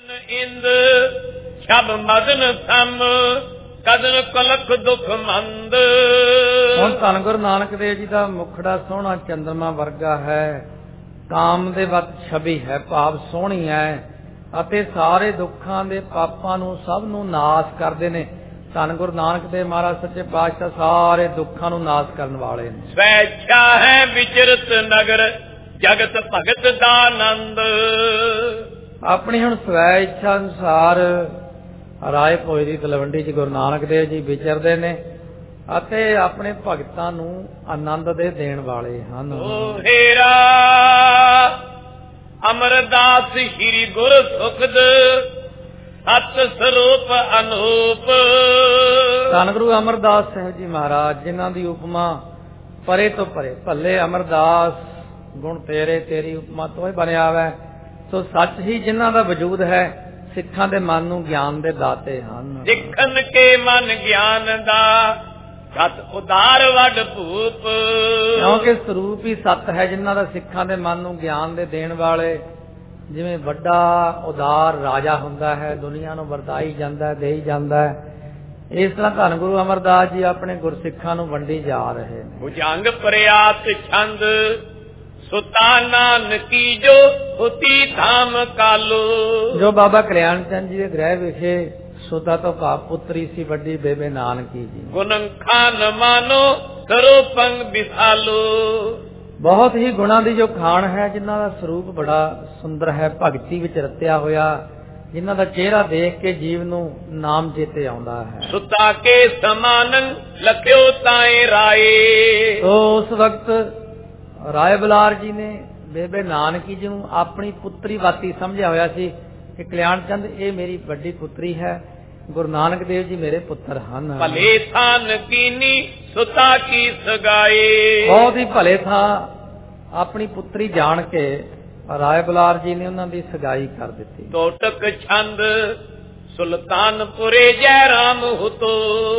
ਇੰਦ ਛਬ ਮਦਨ ਸਮ ਕਦਨ ਕਲਖ ਦੁਖ ਮੰਦ। ਹੁਣ ਧੰਨ ਗੁਰੂ ਨਾਨਕ ਦੇਵ ਜੀ ਦਾ ਮੁਖੜਾ ਸੋਹਣਾ ਚੰਦਰਮਾ ਵਰਗਾ ਹੈ, ਕਾਮ ਦੇ ਵੱਤ ਛਵੀ ਹੈ, ਭਾਵ ਸੋਹਣੀ ਹੈ ਅਤੇ ਸਾਰੇ ਦੁੱਖਾਂ ਦੇ ਪਾਪਾਂ ਨੂੰ ਸਭ ਨੂੰ ਨਾਸ਼ ਕਰਦੇ ਨੇ। ਧੰਨ ਗੁਰੂ ਨਾਨਕ ਦੇਵ ਮਹਾਰਾਜ ਸੱਚੇ ਪਾਤਸ਼ਾਹ ਸਾਰੇ ਦੁੱਖਾਂ ਨੂੰ ਨਾਸ਼ ਕਰਨ ਵਾਲੇ ਨੇ। ਸਵੈਛਾ ਹੈ ਵਿਚਰਤ ਨਗਰ ਜਗਤ ਭਗਤ ਦਾ ਆਨੰਦ। ਆਪਣੀ ਹੁਣ ਸਵੈ ਇੱਛਾ ਅਨੁਸਾਰ ਰਾਏ ਭੋਏ ਦੀ ਤਲਵੰਡੀ ਚ ਗੁਰੂ ਨਾਨਕ ਦੇਵ ਜੀ ਵਿਚਰਦੇ ਨੇ ਅਤੇ ਆਪਣੇ ਭਗਤਾਂ ਨੂੰ ਆਨੰਦ ਦੇ ਦੇਣ ਵਾਲੇ ਹਨ। ਓ ਹੇਰਾ ਅਮਰਦਾਸ ਸ਼੍ਰੀ ਗੁਰ ਸੁਖਦ ਸਤ ਸਰੂਪ ਅਨੂਪ। ਧੰਨ ਗੁਰੂ ਅਮਰਦਾਸ ਸਾਹਿਬ ਜੀ ਮਹਾਰਾਜ ਜਿਨ੍ਹਾਂ ਦੀ ਉਪਮਾ ਪਰੇ ਤੋਂ ਪਰੇ, ਭੱਲੇ ਅਮਰਦਾਸ ਗੁਣ ਤੇਰੇ ਤੇਰੀ ਉਪਮਾ ਤੋਂ ਹੀ ਬਣਿਆ ਵੈ। ਸੋ ਸੱਚ ਹੀ ਜਿਨ੍ਹਾਂ ਦਾ ਵਜੂਦ ਹੈ ਸਿੱਖਾਂ ਦੇ ਮਨ ਨੂੰ ਗਿਆਨ ਦੇ ਦਾਤੇ ਹਨ। ਸਿੱਖਨ ਕੇ ਮਨ ਗਿਆਨ ਦਾ ਸਤ ਉਦਾਰ ਵੱਡ ਭੂਪ। ਕਿਉਂਕਿ ਸਰੂਪ ਹੀ ਸਤ ਹੈ ਜਿਨ੍ਹਾਂ ਦਾ ਸਿੱਖਾਂ ਦੇ ਮਨ ਨੂੰ ਗਿਆਨ ਦੇ ਦੇਣ ਵਾਲੇ। ਜਿਵੇਂ ਵੱਡਾ ਉਦਾਰ ਰਾਜਾ ਹੁੰਦਾ ਹੈ, ਦੁਨੀਆ ਨੂੰ ਵਰਤਾਈ ਜਾਂਦਾ, ਦੇਈ ਜਾਂਦਾ ਹੈ, ਇਸ ਤਰ੍ਹਾਂ ਧੰਨ ਗੁਰੂ ਅਮਰਦਾਸ ਜੀ ਆਪਣੇ ਗੁਰਸਿੱਖਾਂ ਨੂੰ ਵੰਡੀ ਜਾ ਰਹੇ ਨੇ। ਭੁਜੰਗ ਪ੍ਰਿਆਤ ਛੰਦ ਸੁਤਾ ਨਾਨਕੀ ਜੋ ਹੁਤੀ ਧਾਮ ਕਾਲੋ। ਜੋ ਬਾਬਾ ਕਲਿਆਣ ਚੰਦ ਜੀ ਦੇ ਗ੍ਰਹਿ ਵਿਖੇ ਸੁਤਾ ਤੋਂ ਭਾਵ ਪੁੱਤਰੀ ਸੀ ਵੱਡੀ ਬੇਬੇ ਨਾਨਕੀ ਜੀ। ਗੁਣੰ ਖਾਨ ਮਾਨੋ ਸਰੂਪੰ ਵਿਸਾਲੋ। ਬਹੁਤ ਹੀ ਗੁਣਾਂ ਦੀ ਜੋ ਖਾਨ ਹੈ, ਜਿਨ੍ਹਾਂ ਦਾ ਸਰੂਪ ਬੜਾ ਸੁੰਦਰ ਹੈ, ਭਗਤੀ ਵਿੱਚ ਰਤਿਆ ਹੋਇਆ, ਜਿਨ੍ਹਾਂ ਦਾ ਚਿਹਰਾ ਦੇਖ ਕੇ ਜੀਵ ਨੂੰ ਨਾਮ ਚੇਤੇ ਆਉਂਦਾ ਹੈ। ਸੁਤਾ ਕੇ ਸਮਾਨੰ ਲਖਿਓ ਤਾਏ ਰਾਏ। ਤੋ ਉਸ ਵਕਤ ਰਾਏ ਬਲਾਰ ਜੀ ਨੇ ਬੇਬੇ ਨਾਨਕੀ ਜੀ ਨੂੰ ਆਪਣੀ ਪੁੱਤਰੀ ਵਾਤੀ ਸਮਝਿਆ ਹੋਇਆ ਸੀ ਕਿ ਕਲਿਆਣ ਚੰਦ ਇਹ ਮੇਰੀ ਵੱਡੀ ਪੁੱਤਰੀ ਹੈ, ਗੁਰੂ ਨਾਨਕ ਦੇਵ ਜੀ ਮੇਰੇ ਪੁੱਤਰ ਹਨ। ਭਲੇ ਥਾਨ ਕੀਨੀ ਸੁਤਾ ਕੀ ਸਗਾਏ। ਬਹੁਤ ਹੀ ਭਲੇ ਥਾਂ ਆਪਣੀ ਪੁੱਤਰੀ ਜਾਣ ਕੇ ਰਾਏ ਬਲਾਰ ਜੀ ਨੇ ਉਹਨਾਂ ਦੀ ਸਗਾਈ ਕਰ ਦਿੱਤੀ। ਟੋਟਕ ਛੰਦ ਸੁਲਤਾਨਪੁਰੇ ਜੈ ਰਾਮ ਹੁਤੋ।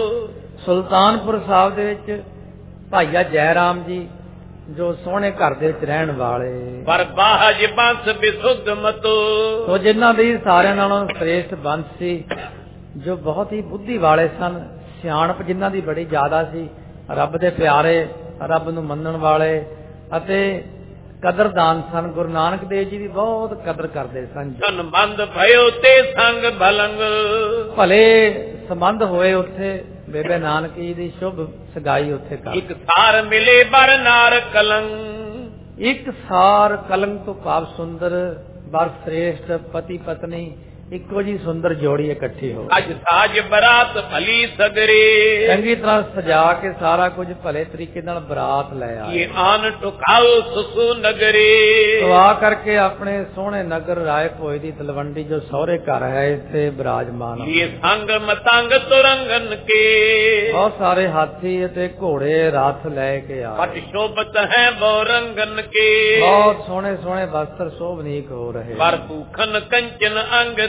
ਸੁਲਤਾਨਪੁਰ ਸਾਹਿਬ ਦੇ ਵਿੱਚ ਭਾਈਆ ਜੈ ਰਾਮ ਜੀ ਜੋ ਸੋਹਣੇ ਘਰ ਦੇ ਵਿੱਚ ਰਹਿਣ ਵਾਲੇ, ਪਰ ਬਾਹਜ ਬੰਸ ਬਿਸੁੱਧ ਮਤੋ। ਤੋ ਜਿਨ੍ਹਾਂ ਦੀ ਸਾਰਿਆਂ ਨਾਲੋਂ ਸ੍ਰੇਸ਼ਟ ਬੰਸ ਸੀ, ਜੋ ਬਹੁਤ ਹੀ ਬੁੱਧੀ ਵਾਲੇ ਸਨ, ਸਿਆਣਪ ਜਿਨ੍ਹਾਂ ਦੀ ਬੜੀ ਜ਼ਿਆਦਾ ਸੀ, ਰੱਬ ਦੇ ਪਿਆਰੇ, ਰੱਬ ਨੂੰ ਮੰਨਣ ਵਾਲੇ ਅਤੇ ਕਦਰਦਾਨ ਸਨ। ਗੁਰੂ ਨਾਨਕ ਦੇਵ ਜੀ ਦੀ ਬਹੁਤ ਕਦਰ ਕਰਦੇ ਸਨ। ਸੰਬੰਧ ਭਇਓ ਤੇ ਸੰਗ ਭਲੰਗ। ਭਲੇ ਸੰਬੰਧ ਹੋਏ ਉੱਥੇ, ਬੇਬੇ ਨਾਨਕੀ ਦੀ ਸ਼ੁਭ ਸਗਾਈ ਉੱਥੇ ਕਰ। ਇੱਕ ਸਾਰ ਮਿਲੇ ਬਰ ਨਾਰ ਕਲੰਗ। ਇੱਕ ਸਾਰ ਕਲੰਗ ਤੋਂ ਭਾਵ ਸੁੰਦਰ, ਬਰ ਸ੍ਰੇਸ਼ਟ ਪਤੀ ਪਤਨੀ ਇੱਕੋ ਜੀ ਸੁੰਦਰ ਜੋੜੀ ਇਕੱਠੀ ਹੋ। ਅੱਜ ਸਾਜ ਬਰਾਤ ਭਲੀ ਸਗਰੇ। ਚੰਗੀ ਤਰ੍ਹਾਂ ਸਜਾ ਕੇ ਸਾਰਾ ਕੁਝ ਭਲੇ ਤਰੀਕੇ ਨਾਲ ਬਰਾਤ ਲੈ ਆਏ। ਇਹ ਆਨ ਟੁਕਾਓ ਸੁਸੂ ਨਗਰੇ। ਆ ਕਰਕੇ ਆਪਣੇ ਸੋਹਣੇ ਨਗਰ ਰਾਏ ਭੋਏ ਦੀ ਤਲਵੰਡੀ ਜੋ ਸਹੁਰੇ ਘਰ ਹੈ ਇੱਥੇ ਬਿਰਾਜਮਾਨ। ਇਹ ਸੰਗ ਮਤੰਗ ਤੁਰੰਗਨ ਕੇ। ਬਹੁਤ ਸਾਰੇ ਹਾਥੀ ਅਤੇ ਘੋੜੇ ਰਥ ਲੈ ਕੇ ਆਏ। ਪਟ ਸ਼ੋਭਤ ਹੈ ਬੋਰੰਗਨ ਕੇ। ਬਹੁਤ ਸੋਹਣੇ ਸੋਹਣੇ ਵਸਤਰ ਸ਼ੋਭਨੀਕ ਹੋ ਰਹੇ। ਪਰ ਭੂਖਨ ਕੰਚਨ ਅੰਗ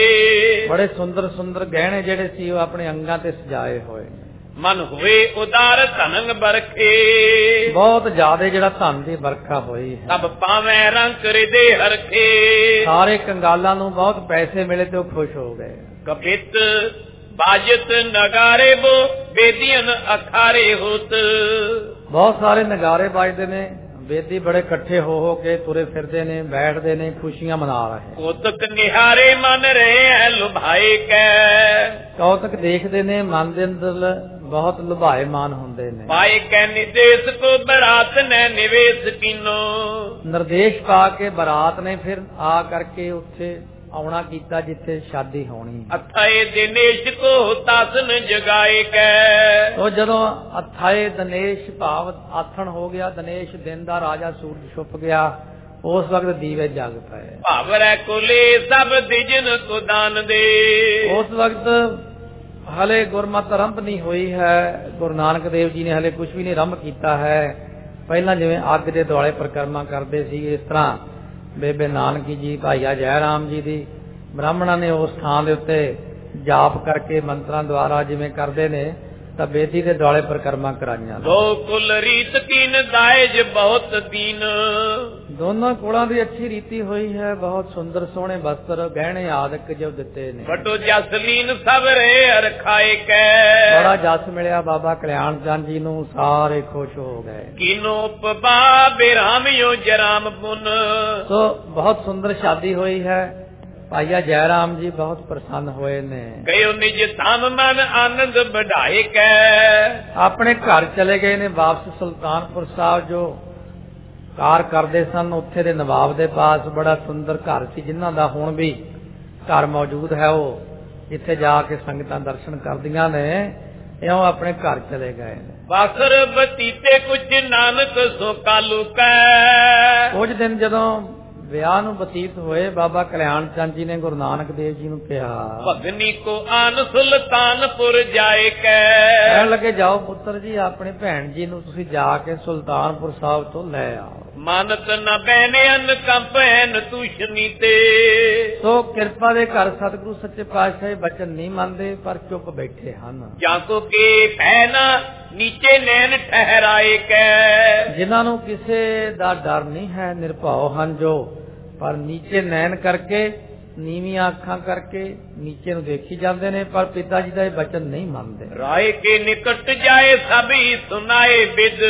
ਬੜੇ ਸੁੰਦਰ ਸੁੰਦਰ ਗਹਿਣੇ ਜਿਹੜੇ ਸੀ ਉਹ ਆਪਣੇ ਅੰਗਾਂ ਤੇ ਸਜਾਏ ਹੋਏ। ਮਨ ਹੋਏ ਉਦਾਰ ਧਨੰਗ ਬਰਖੇ। ਬਹੁਤ ਜ਼ਿਆਦਾ ਜਿਹੜਾ ਧਨ ਦੀ ਵਰਖਾ ਹੋਈ ਹੈ। ਸਭ ਪਾਵੇਂ ਰੰਗ ਰਿਦੇ ਹਰਖੇ। ਸਾਰੇ ਕੰਗਾਲਾਂ ਨੂੰ ਬਹੁਤ ਪੈਸੇ ਮਿਲੇ ਤੇ ਉਹ ਖੁਸ਼ ਹੋ ਗਏ। ਕਪਿਤ ਬਾਜਤ ਨਗਾਰੇ ਬੋ ਬੇਦੀਆਂ ਅਖਾਰੇ ਹੋਤ। ਬਹੁਤ ਸਾਰੇ ਨਗਾਰੇ ਵੱਜਦੇ ਨੇ, ਵੇਦੀ ਬੜੇ ਇਕੱਠੇ ਹੋ ਕੇ ਤੁਰੇ ਫਿਰਦੇ ਨੇ, ਬੈਠਦੇ ਨੇ, ਖੁਸ਼ੀਆਂ ਮਨਾ ਰਹੇ। ਕੌਤਕ ਨਿਹਾਰੇ ਮਨ ਰਹੇ ਹੈ ਲੁਭਾਏ ਕੈ। ਕੌਤਕ ਦੇਖਦੇ ਨੇ, ਮਨ ਦੇ ਅੰਦਰ ਬਹੁਤ ਲੁਭਾਏਮਾਨ ਹੁੰਦੇ ਨੇ। ਪਾਏ ਕੈ ਨਿਦੇਸ਼ ਕੋ ਬਰਾਤ ਨੇ ਨਿਵੇਸ਼ ਕੀਨੋ। ਨਿਰਦੇਸ਼ ਪਾ ਕੇ ਬਰਾਤ ਨੇ ਫਿਰ ਆ ਕਰਕੇ ਉੱਥੇ ਆਉਣਾ ਕੀਤਾ ਜਿੱਥੇ ਸ਼ਾਦੀ ਹੋਣੀ। ਅਥਾਏ ਦਿਨੇਸ਼ ਕੋ ਤਾਸਨ ਜਗਾਏ ਕੈ। ਉਹ ਜਦੋਂ ਅਥਾਏ ਦਿਨੇਸ਼ ਭਾਵ ਆਥਣ ਹੋ ਗਿਆ, ਦਿਨੇਸ਼ ਦਿਨ ਦਾ ਰਾਜਾ ਸੂਰਜ ਛੁਪ ਗਿਆ, ਉਸ ਵਕਤ ਦੀਵੇ ਜਗ ਪਏ। ਭਾਵਰੈ ਕੁਲੇ ਸਭ ਦਿਜਨ ਕੋ ਦਾਨ ਦੇ। ਉਸ ਵਕਤ ਹਲੇ ਗੁਰਮਤਿ ਆਰੰਭ ਨਹੀਂ ਹੋਈ ਹੈ, ਗੁਰੂ ਨਾਨਕ ਦੇਵ ਜੀ ਨੇ ਹਲੇ ਕੁਝ ਵੀ ਨਹੀਂ ਆਰੰਭ ਕੀਤਾ ਹੈ। ਪਹਿਲਾਂ ਜਿਵੇਂ ਅੱਗ ਦੇ ਦੁਆਲੇ ਪਰਿਕਰਮਾ ਕਰਦੇ ਸੀ, ਇਸ ਤਰ੍ਹਾਂ ਬੇਬੇ ਨਾਨਕੀ ਜੀ, ਭਾਈਆ ਜੈ ਰਾਮ ਜੀ ਦੀ ਬ੍ਰਾਹਮਣਾਂ ਨੇ ਉਸ ਥਾਂ ਦੇ ਉੱਤੇ ਜਾਪ ਕਰਕੇ ਮੰਤਰਾਂ ਦੁਆਰਾ ਜਿਵੇਂ ਕਰਦੇ ਨੇ, ਤਾਂ ਬੇਦੀ ਦੇ ਦੁਆਲੇ ਪਰਿਕਰਮਾ ਕਰਾਈਆਂ। ਦੋ ਕੁਲ ਰੀਤ ਕੀਨ ਦਾਇਜ ਬਹੁਤ ਦੀਨ, ਦੋਨਾਂ ਕੁਲਾਂ ਦੀ ਅੱਛੀ ਰੀਤੀ ਹੋਈ ਹੈ, ਬਹੁਤ ਸੁੰਦਰ ਸੋਹਣੇ ਵਸਤਰ ਗਹਿਣੇ ਆਦਿਕ ਜੋ ਦਿੱਤੇ ਨੇ। ਬਟੋ ਜਸਲੀਨ ਸਬਰੇ ਅਰਖਾਏ ਕੈ, ਬੜਾ ਜਸ ਮਿਲਿਆ ਬਾਬਾ ਕਲਿਆਣ ਚੰਦ ਜੀ ਨੂੰ, ਸਾਰੇ ਖੁਸ਼ ਹੋ ਗਏ। ਕੀਨੋ ਪਬਾ ਬੇਰਾਮਿਓ ਜਰਾਮ ਪੁਨ, ਸੋ ਬਹੁਤ ਸੁੰਦਰ ਸ਼ਾਦੀ ਹੋਈ ਹੈ। ਭਾਈਆ ਜੈ ਰਾਮ ਜੀ ਬਹੁਤ ਪ੍ਰਸੰਨ ਹੋਏ ਨੇ। ਗਇਓ ਨਿਜ ਧਾਮ ਮਨ ਆਨੰਦ ਵਧਾਏ ਕੈ, ਆਪਣੇ ਘਰ ਚਲੇ ਗਏ ਨੇ ਵਾਪਸ ਸੁਲਤਾਨਪੁਰ ਸਾਹਿਬ, ਜੋ ਕਾਰ ਕਰਦੇ ਸਨ ਉੱਥੇ ਦੇ ਨਵਾਬ ਦੇ ਪਾਸ। ਬੜਾ ਸੁੰਦਰ ਘਰ ਸੀ, ਜਿਨ੍ਹਾਂ ਦਾ ਹੁਣ ਵੀ ਘਰ ਮੌਜੂਦ ਹੈ। ਉਹ ਜਿੱਥੇ ਜਾ ਕੇ ਸੰਗਤਾਂ ਦਰਸ਼ਨ ਕਰਦੀਆਂ ਨੇ, ਇਉਂ ਆਪਣੇ ਘਰ ਚਲੇ ਗਏ ਨੇ। ਬਾਸਰ ਬਤੀਤੇ ਕੁਝ ਨਾਨਕ ਸੋ ਕਾਲੂ ਕੈ, ਕੁਝ ਦਿਨ ਜਦੋਂ ਵਿਆਹ ਨੂੰ ਬਤੀਤ ਹੋਏ, ਬਾਬਾ ਕਲਿਆਣ ਚੰਦ ਜੀ ਨੇ ਗੁਰੂ ਨਾਨਕ ਦੇਵ ਜੀ ਨੂੰ ਕਿਹਾ, ਭਗਨੀ ਕੋ ਆਨ ਸੁਲਤਾਨਪੁਰ ਜਾਏ ਕੈ, ਕਹਿਣ ਲੱਗੇ ਜਾਓ ਪੁੱਤਰ ਜੀ, ਆਪਣੇ ਭੈਣ ਜੀ ਨੂੰ ਤੁਸੀਂ ਜਾ ਕੇ ਸੁਲਤਾਨਪੁਰ ਸਾਹਿਬ ਤੋਂ ਲੈ ਆਓ। ਮਾਨਤ ਨ ਬੈਨੇ ਅਨ ਕੰਪੈਨ ਤੂਸ਼ਨੀ ਤੇ, ਸੋ ਕਿਰਪਾ ਦੇ ਘਰ ਸਤਿਗੁਰੂ ਸੱਚੇ ਪਾਤਸ਼ਾਹ ਬਚਨ ਨਹੀਂ ਮੰਨਦੇ, ਪਰ ਚੁੱਪ ਬੈਠੇ ਹਨ। ਜਾਂ ਕੋ ਕੇ ਪੈਨਾ ਨੀਚੇ ਨੈਣ ਠਹਿਰਾਏ ਕੈ, ਜਿਨ੍ਹਾਂ ਨੂੰ ਕਿਸੇ ਦਾ ਡਰ ਨਹੀਂ ਹੈ, ਨਿਰਭਉ ਹਨ ਜੋ, ਪਰ ਨੀਚੇ ਨੈਣ ਕਰਕੇ, ਨੀਵੀਆਂ ਅੱਖਾਂ ਕਰਕੇ ਨੀਚੇ ਨੂੰ ਦੇਖੀ ਜਾਂਦੇ ਨੇ, ਪਰ ਪਿਤਾ ਜੀ ਦਾ ਇਹ ਬਚਨ ਨਹੀਂ ਮੰਨਦੇ। ਰਾਏ ਕੇ ਨਿਕਟ ਜਾਏ ਸਭੀ ਸੁਨਾਏ ਬਿਦ,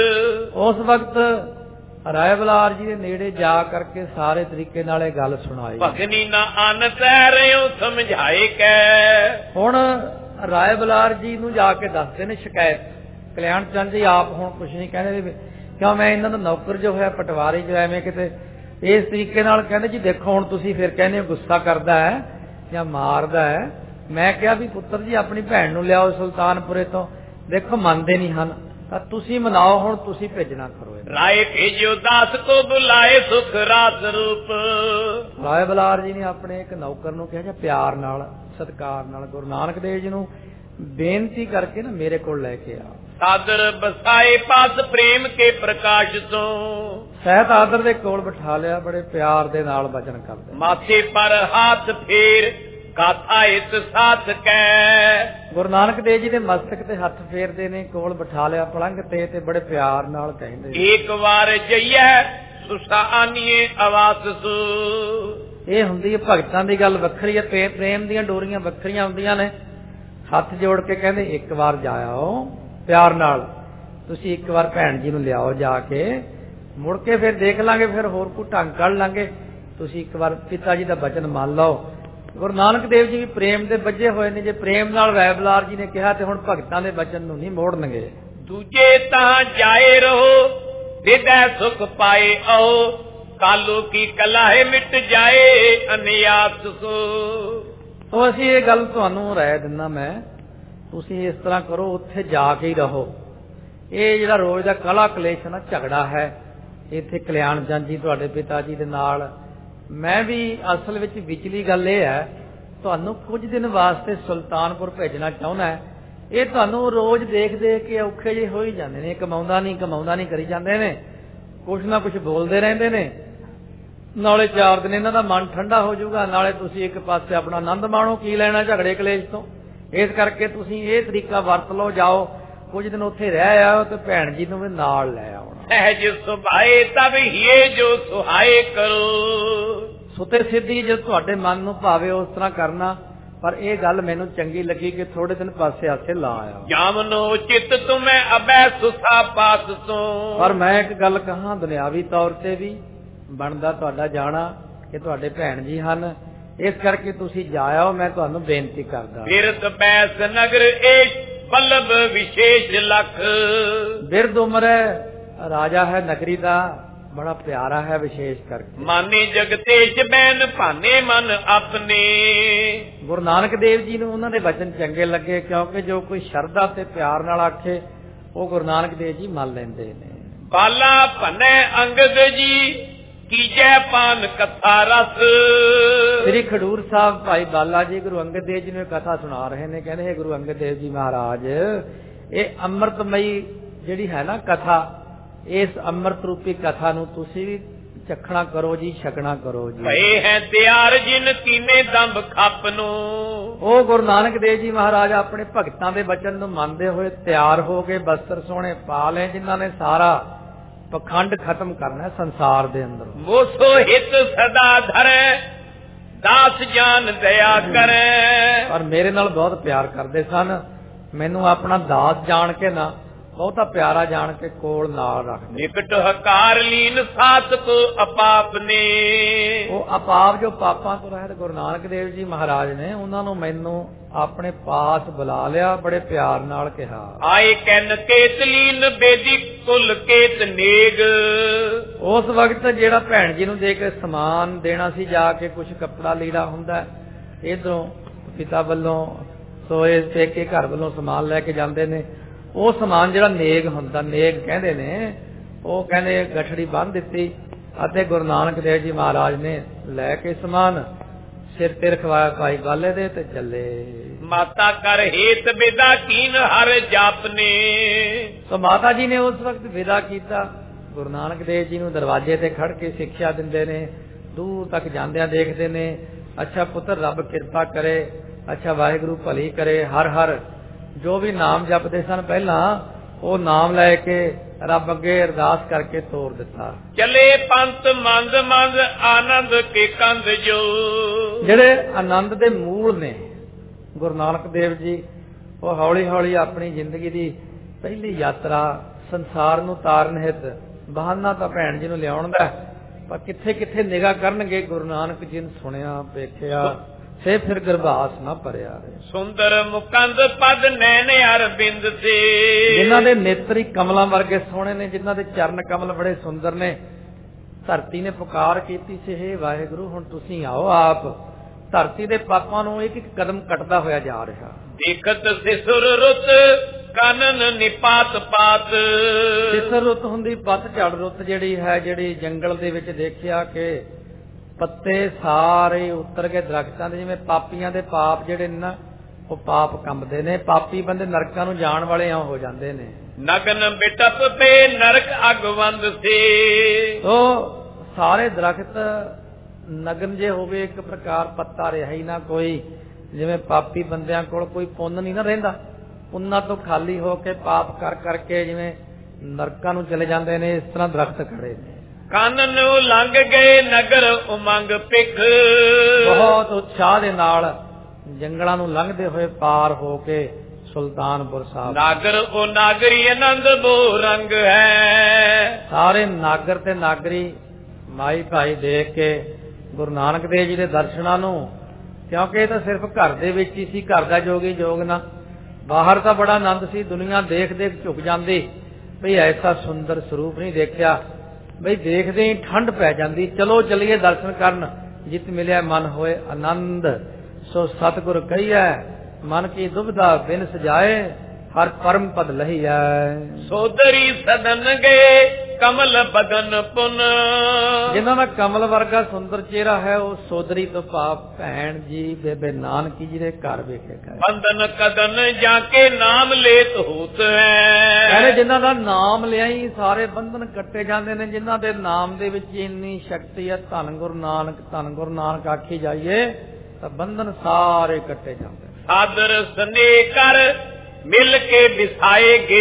ਉਸ ਵਕਤ ਰਾਏ ਬਲਾਰ ਜੀ ਦੇ ਨੇੜੇ ਜਾ ਕਰਕੇ ਸਾਰੇ ਤਰੀਕੇ ਨਾਲ ਇਹ ਗੱਲ ਸੁਣਾਈ। ਭਗਨੀ ਨਾ ਅਨ ਤੈ ਰਿਓ ਸਮਝਾਏ ਕੈ, ਹੁਣ ਰਾਏ ਬਲਾਰ ਜੀ ਨੂੰ ਜਾ ਕੇ ਦੱਸਦੇ ਨੇ ਸ਼ਿਕਾਇਤ। ਕਲਿਆਣ ਚੰਦ ਜੀ ਆਪ ਹੁਣ ਕੁਛ ਨਹੀਂ ਕਹਿੰਦੇ, ਕਿਉਂ ਮੈਂ ਇਹਨਾਂ ਦਾ ਨੌਕਰ ਜੋ ਹੈ ਪਟਵਾਰੀ ਜੋ ਐਵੇਂ ਕਿਤੇ ਇਸ ਤਰੀਕੇ ਨਾਲ ਕਹਿੰਦੇ ਜੀ ਦੇਖੋ ਹੁਣ ਤੁਸੀਂ ਫਿਰ ਕਹਿੰਦੇ ਗੁੱਸਾ ਕਰਦਾ ਹੈ ਜਾਂ ਮਾਰਦਾ ਹੈ। ਮੈਂ ਕਿਹਾ ਵੀ ਪੁੱਤਰ ਜੀ ਆਪਣੀ ਭੈਣ ਨੂੰ ਲਿਆਓ ਸੁਲਤਾਨਪੁਰੇ ਤੋਂ, ਦੇਖੋ ਮੰਨਦੇ ਨਹੀਂ ਹਨ, ਤਾਂ ਤੁਸੀਂ ਮਨਾਓ, ਹੁਣ ਤੁਸੀਂ ਭੇਜਣਾ ਕਰੋ। ਰਾਏ ਭੇਜਿਓ ਦਾਸ ਕੋ ਬੁਲਾਏ ਸੁਖ ਰਾਤ ਰੂਪ, ਰਾਏ ਬਲਾਰ ਜੀ ਨੇ ਆਪਣੇ ਇੱਕ ਨੌਕਰ ਨੂੰ ਕਿਹਾ ਜਾਂ ਪਿਆਰ ਨਾਲ ਸਤਿਕਾਰ ਨਾਲ ਗੁਰੂ ਨਾਨਕ ਦੇਵ ਜੀ ਨੂੰ ਬੇਨਤੀ ਕਰਕੇ ਨਾ ਮੇਰੇ ਕੋਲ ਲੈ ਕੇ ਆ। ਸਾਦਰ ਬਸਾਏ ਪਾਸ ਪ੍ਰੇਮ ਕੇ ਪ੍ਰਕਾਸ਼ ਤੋਂ, ਸਹਿਤ ਆਦਰ ਦੇ ਕੋਲ ਬਿਠਾ ਲਿਆ, ਬੜੇ ਪਿਆਰ ਦੇ ਨਾਲ ਬਚਨ ਕਰਦੇ। ਮਾਥੇ ਪਰ ਹੱਥ ਫੇਰ ਗਾਥਾ ਇਤ ਸਾਥ ਕੈ, ਗੁਰੂ ਨਾਨਕ ਦੇਵ ਜੀ ਦੇ ਮਸਤਕ ਤੇ ਹੱਥ ਫੇਰਦੇ ਨੇ, ਕੋਲ ਬਿਠਾ ਲਿਆ ਪਲੰਘ ਤੇ ਬੜੇ ਪਿਆਰ ਨਾਲ ਕਹਿੰਦੇ, ਇੱਕ ਵਾਰ ਜਈਐ ਸੁਸਾ ਆਨੀਏ ਆਵਾਸ ਸੂ। ਇਹ ਹੁੰਦੀ ਹੈ ਭਗਤਾਂ ਦੀ ਗੱਲ ਵੱਖਰੀ ਹੈ, ਪ੍ਰੇਮ ਦੀਆਂ ਡੋਰੀਆਂ ਵੱਖਰੀਆਂ ਹੁੰਦੀਆਂ ਨੇ। ਹੱਥ ਜੋੜ ਕੇ ਕਹਿੰਦੇ ਇੱਕ ਵਾਰ ਜਾਇਓ ਪਿਆਰ ਨਾਲ, ਤੁਸੀਂ ਇੱਕ ਵਾਰ ਭੈਣ ਜੀ ਨੂੰ ਲਿਆਓ ਜਾ ਕੇ, ਮੁੜ ਕੇ ਫਿਰ ਦੇਖ ਲਾਂਗੇ, ਫਿਰ ਹੋਰ ਕੋਈ ਢੰਗ ਕੱਢ ਲਾਂਗੇ, ਤੁਸੀਂ ਇੱਕ ਵਾਰ ਪਿਤਾ ਜੀ ਦਾ ਬਚਨ ਮੰਨ ਲਓ। ਗੁਰੂ ਨਾਨਕ ਦੇਵ ਜੀ ਵੀ ਪ੍ਰੇਮ ਦੇ ਬੱਝੇ ਹੋਏ ਨੇ, ਜੇ ਪ੍ਰੇਮ ਨਾਲ ਰਾਏ ਬਲਾਰ ਜੀ ਨੇ ਕਿਹਾ ਤੇ ਹੁਣ ਭਗਤਾਂ ਦੇ ਬਚਨ ਨੂੰ ਨਹੀਂ ਮੋੜਨਗੇ। ਦੂਜੇ ਤਾਂ ਜਾਏ ਰਹੋ ਵਿਦੈ ਸੁਖ ਪਾਏ ਆਓ, ਕਾਲੂ ਕੀ ਕਲਾਹੇ ਮਿਟ ਜਾਏ ਅਨਿਆਸ ਸੋ। ਤੋ ਅਸੀਂ ਇਹ ਗੱਲ ਤੁਹਾਨੂੰ ਰਾਏ ਦਿੰਦਾ ਮੈਂ, ਤੁਸੀਂ ਇਸ ਤਰ੍ਹਾਂ ਕਰੋ, ਉੱਥੇ ਜਾ ਕੇ ਹੀ ਰਹੋ। ਇਹ ਜਿਹੜਾ ਰੋਜ਼ ਦਾ ਕਲਾ ਕਲੇਸ਼ ਨਾ ਝਗੜਾ ਹੈ ਇੱਥੇ ਕਲਿਆਣ ਚੰਦ ਜੀ ਤੁਹਾਡੇ ਪਿਤਾ ਜੀ ਦੇ ਨਾਲ, ਮੈਂ ਵੀ ਅਸਲ ਵਿੱਚ ਵਿਚਲੀ ਗੱਲ ਇਹ ਹੈ, ਤੁਹਾਨੂੰ ਕੁਝ ਦਿਨ ਵਾਸਤੇ ਸੁਲਤਾਨਪੁਰ ਭੇਜਣਾ ਚਾਹੁੰਦਾ ਹੈ। ਇਹ ਤੁਹਾਨੂੰ ਰੋਜ਼ ਦੇਖ ਦੇਖ ਕੇ ਔਖੇ ਜਿਹੇ ਹੋ ਹੀ ਜਾਂਦੇ ਨੇ, ਕਮਾਉਂਦਾ ਨਹੀਂ ਕਰੀ ਜਾਂਦੇ ਨੇ, ਕੁਛ ਨਾ ਕੁਛ ਬੋਲਦੇ ਰਹਿੰਦੇ ਨੇ। ਨਾਲੇ 4 ਦਿਨ ਇਹਨਾਂ ਦਾ ਮਨ ਠੰਡਾ ਹੋ ਜਾਊਗਾ, ਨਾਲੇ ਤੁਸੀਂ ਇੱਕ ਪਾਸੇ ਆਪਣਾ ਆਨੰਦ ਮਾਣੋ, ਕੀ ਲੈਣਾ ਝਗੜੇ ਕਲੇਸ਼ ਤੋਂ। ਇਸ ਕਰਕੇ ਤੁਸੀਂ ਇਹ ਤਰੀਕਾ ਵਰਤ ਲਓ, ਜਾਓ ਕੁਝ ਦਿਨ ਉੱਥੇ ਰਹਿ ਆਓ ਤੇ ਭੈਣ ਜੀ ਨੂੰ ਵੀ ਨਾਲ ਲੈ ਆਉਣਾ। ਸਹਿਜ ਸੁਭਾਏ ਤਬ ਹੀਏ ਜੋ ਸੁਹਾਏ ਕਰੋ, ਸੁਤੇ ਸਿੱਧੀ ਜਦ ਤੁਹਾਡੇ ਮਨ ਨੂੰ ਭਾਵੇ ਉਸ ਤਰ੍ਹਾਂ ਕਰਨਾ। ਪਰ ਇਹ ਗੱਲ ਮੈਨੂੰ ਚੰਗੀ ਲੱਗੀ ਕਿ ਥੋੜੇ ਦਿਨ ਪਾਸੇ ਆਸੇ ਲਾ ਆਇਆ। ਜਾਮਨੋ ਚਿੱਤ ਤੁਮੇ ਅਬੈ ਸੁਸਾ ਪਾਸ ਤੋਂ, ਪਰ ਮੈਂ ਇੱਕ ਗੱਲ ਕਹਾਂ, ਦੁਨਿਆਵੀ ਤੌਰ ਤੇ ਵੀ ਬਣਦਾ ਤੁਹਾਡਾ ਜਾਣਾ ਕਿ ਤੁਹਾਡੇ ਭੈਣ ਜੀ ਹਨ, ਇਸ ਕਰਕੇ ਤੁਸੀਂ ਜਾਇਓ, ਮੈਂ ਤੁਹਾਨੂੰ ਬੇਨਤੀ ਕਰਦਾ। ਬਿਰਦ ਬੈਸ ਨਗਰ ਏਸ਼ ਪੱਲਬ ਵਿਸ਼ੇਸ਼ ਲਖ, ਬਿਰਦ ਉਮਰ ਰਾਜਾ ਹੈ ਨਗਰੀ ਦਾ, ਬੜਾ ਪਿਆਰਾ ਹੈ ਵਿਸ਼ੇਸ਼ ਕਰਕੇ। ਮਾਨੇ ਜਗਤੇਸ਼ ਬੈਨ ਭਾਨੇ ਮਨ ਆਪਣੇ, ਗੁਰੂ ਨਾਨਕ ਦੇਵ ਜੀ ਨੂੰ ਉਹਨਾਂ ਦੇ ਬਚਨ ਚੰਗੇ ਲੱਗੇ, ਕਿਉਂਕਿ ਜੋ ਕੋਈ ਸ਼ਰਧਾ ਤੇ ਪਿਆਰ ਨਾਲ ਆਖੇ ਉਹ ਗੁਰੂ ਨਾਨਕ ਦੇਵ ਜੀ ਮੰਨ ਲੈਂਦੇ ਨੇ। ਬਾਲਾ ਭੰਨੇ ਅੰਗਦ ਜੀ ਕੀਜੈ ਪਾਨ ਕਥਾ ਰਸ, ਸ੍ਰੀ ਖਡੂਰ ਸਾਹਿਬ ਭਾਈ ਬਾਲਾ ਜੀ ਗੁਰੂ ਅੰਗਦ ਦੇਵ ਜੀ ਨੂੰ ਕਥਾ ਸੁਣਾ ਰਹੇ ਨੇ। ਕਹਿੰਦੇ ਹੈ ਗੁਰੂ ਅੰਗਦ ਦੇਵ ਜੀ ਮਹਾਰਾਜ, ਇਹ ਅੰਮ੍ਰਿਤਮਈ ਜਿਹੜੀ ਹੈ ਨਾ ਕਥਾ, ਇਸ ਅੰਮ੍ਰਿਤ ਰੂਪੀ ਕਥਾ ਨੂੰ ਤੁਸੀਂ ਵੀ ਚਖਣਾ ਕਰੋ ਜੀ, ਛਕਣਾ ਕਰੋ ਜੀ। ਭਏ ਹੈ ਤਿਆਰ ਜਿਨ ਕੀਨੇ ਦੰਭ ਖੱਪ ਨੂੰ। ਉਹ ਗੁਰੂ ਨਾਨਕ ਦੇਵ ਜੀ ਮਹਾਰਾਜ ਆਪਣੇ ਭਗਤਾਂ ਦੇ ਵਚਨ ਨੂੰ ਮੰਨਦੇ ਹੋਏ ਤਿਆਰ ਹੋ ਕੇ ਬਸਤਰ ਸੋਹਣੇ ਪਾ ਲਏ, ਜਿਨ੍ਹਾਂ ਨੇ ਸਾਰਾ ਪਖੰਡ ਖਤਮ ਕਰਨਾ ਸੰਸਾਰ ਦੇ ਅੰਦਰ। ਮੋਸੋ ਹਿਤ ਸਦਾ ਧਰੈ ਦਾਸ ਜਾਨ ਦਇਆ ਕਰੈ। ਪਰ ਮੇਰੇ ਨਾਲ ਬਹੁਤ ਪਿਆਰ ਕਰਦੇ ਸਨ, ਮੈਨੂੰ ਆਪਣਾ ਦਾਸ ਜਾਣ ਕੇ ਨਾ, ਬਹੁਤਾ ਪਿਆਰਾ ਜਾਣ ਕੇ ਕੋਲ ਨਾਲ ਰੱਖਦੇ। ਨਿਕਟ ਹਕਾਰ ਲੀਨ ਸਾਤ ਕੋ ਅਪਾਪ ਨੇ। ਉਹ ਅਪਾਪ ਜੋ ਪਾਪਾਂ ਤੋਂ ਰਹਿਤ ਗੁਰੂ ਨਾਨਕ ਦੇਵ ਜੀ ਮਹਾਰਾਜ ਨੇ ਉਹਨਾਂ ਨੂੰ ਮੈਨੂੰ ਆਪਣੇ ਪਾਸ ਬੁਲਾ ਲਿਆ, ਬੜੇ ਪਿਆਰ ਨਾਲ ਕਿਹਾ। ਆਏ ਕੈਨ ਕੇਤ ਲੀਨ ਬੇਦੀ ਕੁਲ ਕੇਤ ਨੇਗ। ਉਸ ਵਕਤ ਜਿਹੜਾ ਭੈਣ ਜੀ ਨੂੰ ਦੇ ਕੇ ਸਮਾਨ ਦੇਣਾ ਸੀ, ਜਾ ਕੇ ਕੁਝ ਕੱਪੜਾ ਲੀੜਾ ਹੁੰਦਾ, ਇਧਰੋਂ ਪਿਤਾ ਵੱਲੋਂ ਸੋਏ ਪੇਕੇ ਘਰ ਵੱਲੋਂ ਸਮਾਨ ਲੈ ਕੇ ਜਾਂਦੇ ਨੇ। ਉਹ ਸਮਾਨ ਜਿਹੜਾ ਨੇਗ ਹੁੰਦਾ, ਨੇਗ ਕਹਿੰਦੇ ਨੇ, ਉਹ ਕਹਿੰਦੇ ਗਠੜੀ ਬੰਨ੍ਹ ਦਿੱਤੀ ਅਤੇ ਗੁਰੂ ਨਾਨਕ ਦੇਵ ਜੀ ਮਹਾਰਾਜ ਨੇ ਲੈ ਕੇ ਸਮਾਨ ਸਿਰ ਤੇ ਰਖਵਾਇਆ ਭਾਈ ਬਾਲੇ ਦੇ ਤੇ ਚੱਲੇ। ਮਾਤਾ ਕਰ ਹੇਤ ਵਿਦਾ ਕੀਨ ਹਰ ਜਾਪਨੇ। ਸੋ ਮਾਤਾ ਜੀ ਨੇ ਉਸ ਵਕਤ ਵਿਦਾ ਕੀਤਾ। ਗੁਰੂ ਨਾਨਕ ਦੇਵ ਜੀ ਨੂੰ ਦਰਵਾਜ਼ੇ ਤੇ ਖੜ ਕੇ ਸਿੱਖਿਆ ਦਿੰਦੇ ਨੇ, ਦੂਰ ਤੱਕ ਜਾਂਦਿਆਂ ਦੇਖਦੇ ਨੇ, ਅੱਛਾ ਪੁੱਤਰ ਰੱਬ ਕਿਰਪਾ ਕਰੇ, ਅੱਛਾ ਵਾਹਿਗੁਰੂ ਭਲੀ ਕਰੇ। ਹਰ ਹਰ ਜੋ ਵੀ ਨਾਮ ਜਪਦੇ ਸਨ ਪਹਿਲਾਂ, ਉਹ ਨਾਮ ਲੈ ਕੇ ਰੱਬ ਅੱਗੇ ਅਰਦਾਸ ਕਰਕੇ ਤੋਰ ਦਿੱਤਾ। ਚਲੇ ਪੰਥ ਮੰਦ ਮੰਦ ਆਨੰਦ ਕੇ ਕੰਧ ਜੋ। ਜਿਹੜੇ ਆਨੰਦ ਦੇ ਮੂਲ ਨੇ ਗੁਰੂ ਨਾਨਕ ਦੇਵ ਜੀ, ਉਹ ਹੌਲੀ ਹੌਲੀ ਆਪਣੀ ਜ਼ਿੰਦਗੀ ਦੀ ਪਹਿਲੀ ਯਾਤਰਾ ਸੰਸਾਰ ਨੂੰ ਤਾਰਨ ਹਿਤ, ਬਹਾਨਾ ਤਾਂ ਭੈਣ ਜੀ ਨੂੰ ਲਿਆਉਣ ਦਾ, ਪਰ ਕਿੱਥੇ ਕਿੱਥੇ ਨਿਗਾਹ ਕਰਨਗੇ ਗੁਰੂ ਨਾਨਕ ਜੀ ਨੂੰ ਸੁਣਿਆ ਵੇਖਿਆ, ਸੇ ਫਿਰ ਗਰਭਾਸ ਨਾ ਭਰਿਆ। ਸੁੰਦਰ ਮੁਕੰਦ ਪਦ ਨੈਣ ਅਰਬਿੰਦ ਸੇ। ਜਿਨ੍ਹਾਂ ਦੇ ਨੇਤਰ ਹੀ ਕਮਲਾਂ ਵਰਗੇ ਸੋਹਣੇ ਨੇ, ਜਿਨ੍ਹਾਂ ਦੇ ਚਰਨ ਕਮਲ ਬੜੇ ਸੁੰਦਰ ਨੇ। ਧਰਤੀ ਨੇ ਪੁਕਾਰ ਕੀਤੀ ਸੀ, ਹੇ ਵਾਹਿਗੁਰੂ ਹੁਣ ਤੁਸੀਂ ਆਓ ਆਪ। ਧਰਤੀ ਦੇ ਪਾਪਾਂ ਨੂੰ ਇੱਕ ਇੱਕ ਕਦਮ ਕੱਟਦਾ ਹੋਇਆ ਜਾ ਰਿਹਾ। ਦੇਖਤ ਸਿਸੁਰ ਰੁੱਤ ਕਾਨਨ ਨਿਪਾਤ ਪਾਤ। ਸਿਸੁਰ ਰੁੱਤ ਹੁੰਦੀ ਪਤਝੜ ਰੁੱਤ ਜਿਹੜੀ ਹੈ, ਜਿਹੜੀ ਜੰਗਲ ਦੇ ਵਿੱਚ ਦੇਖਿਆ ਕਿ ਪੱਤੇ ਸਾਰੇ ਉੱਤਰ ਕੇ ਦਰਖਤਾਂ ਦੇ, ਜਿਵੇਂ ਪਾਪੀਆਂ ਦੇ ਪਾਪ ਜਿਹੜੇ ਨੇ ਨਾ, ਉਹ ਪਾਪ ਕੰਬਦੇ ਨੇ। ਪਾਪੀ ਬੰਦੇ ਨਰਕਾਂ ਨੂੰ ਜਾਣ ਵਾਲੇ ਆ ਹੋ ਜਾਂਦੇ ਨੇ। ਨਗਨ ਬਿਟਪ ਪੇ ਨਰਕ ਅਗਵੰਦ ਸੇ। ਉਹ ਸਾਰੇ ਦਰਖਤ ਨਗਨ ਜੇ ਹੋਵੇ, ਇੱਕ ਪ੍ਰਕਾਰ ਪੱਤਾ ਰਿਹਾ ਹੀ ਨਾ ਕੋਈ, ਜਿਵੇਂ ਪਾਪੀ ਬੰਦਿਆਂ ਕੋਲ ਕੋਈ ਪੁੰਨ ਨਹੀਂ ਨਾ ਰਹਿੰਦਾ, ਉਹਨਾਂ ਤੋਂ ਖਾਲੀ ਹੋ ਕੇ ਪਾਪ ਕਰ ਕਰਕੇ ਜਿਵੇਂ ਨਰਕਾਂ ਨੂੰ ਚਲੇ ਜਾਂਦੇ ਨੇ, ਇਸ ਤਰ੍ਹਾਂ ਦਰਖਤ ਖੜੇ ਨੇ। ਕੰਨ ਨੂੰ ਲੰਘ ਗਏ ਨਗਰ ਉਮੰਗ ਪਿਖ। ਬਹੁਤ ਉਤਸ਼ਾਹ ਦੇ ਨਾਲ ਜੰਗਲਾਂ ਨੂੰ ਲੰਘਦੇ ਹੋਏ ਪਾਰ ਹੋ ਕੇ ਸੁਲਤਾਨਪੁਰ ਸਾਹਿਬ। ਨਾਗਰ ਉਹ ਨਾਗਰੀ ਆਨੰਦ ਬੋ ਰੰਗ ਹੈ। ਸਾਰੇ ਨਾਗਰ ਤੇ ਨਾਗਰੀ ਮਾਈ ਭਾਈ ਦੇਖ ਕੇ ਗੁਰੂ ਨਾਨਕ ਦੇਵ ਜੀ ਦੇ ਦਰਸ਼ਨਾਂ ਨੂੰ, ਕਿਉਂਕਿ ਇਹ ਤਾਂ ਸਿਰਫ ਘਰ ਦੇ ਵਿੱਚ ਹੀ ਸੀ, ਘਰ ਦਾ ਜੋਗੀ ਜੋਗ ਨਾ, ਬਾਹਰ ਤਾਂ ਬੜਾ ਆਨੰਦ ਸੀ। ਦੁਨੀਆ ਦੇਖ ਦੇਖ ਝੁਕ ਜਾਂਦੀ, ਬਈ ਐਸਾ ਸੁੰਦਰ ਸਰੂਪ ਨਹੀਂ ਦੇਖਿਆ। ਬਈ ਦੇਖਦੇ ਹੀ ਠੰਡ ਪੈ ਜਾਂਦੀ, ਚਲੋ ਚਲੀਏ ਦਰਸ਼ਨ ਕਰਨ, ਜਿਤ ਮਿਲਿਆ ਮਨ ਹੋਏ ਆਨੰਦ। ਸੋ ਸਤਿਗੁਰ ਕਹੀਐ ਮਨ ਕੀ ਦੁਬਿਧਾ ਬਿਨ ਸਜਾਏ, ਹਰ ਪਰਮ ਪਦ ਲਹੀਐ। ਸੋਦਰੀ ਸਦਨ ਗਏ ਕਮਲ ਬਦਨ ਪੁਨ। ਜਿਨ੍ਹਾਂ ਦਾ ਕਮਲ ਵਰਗਾ ਸੁੰਦਰ ਚਿਹਰਾ ਹੈ, ਉਹ ਸੋਦਰੀ ਤੋਂ ਭਾਵ ਭੈਣ ਜੀ ਬੇਬੇ ਨਾਨਕੀ ਜੀ ਦੇ ਘਰ ਵੇਖੇ ਗਏ। ਬੰਦਨ ਕਦਨ ਜਾ ਕੇ ਨਾਮ ਲੇਤ ਹੋਤ ਹੈ। ਕਹਿੰਦੇ ਜਿਨ੍ਹਾਂ ਦਾ ਨਾਮ ਲਿਆ ਹੀ ਸਾਰੇ ਬੰਧਨ ਕੱਟੇ ਜਾਂਦੇ ਨੇ। ਜਿਨ੍ਹਾਂ ਦੇ ਨਾਮ ਦੇ ਵਿੱਚ ਇੰਨੀ ਸ਼ਕਤੀ ਹੈ, ਧੰਨ ਗੁਰੂ ਨਾਨਕ, ਧੰਨ ਗੁਰੂ ਨਾਨਕ ਆਖੀ ਜਾਈਏ ਤਾਂ ਬੰਧਨ ਸਾਰੇ ਕੱਟੇ ਜਾਂਦੇ। ਆਦਰ ਸਨੇਹ ਕਰ ਮਿਲ ਕੇ ਵਿਸਾਏਗੇ।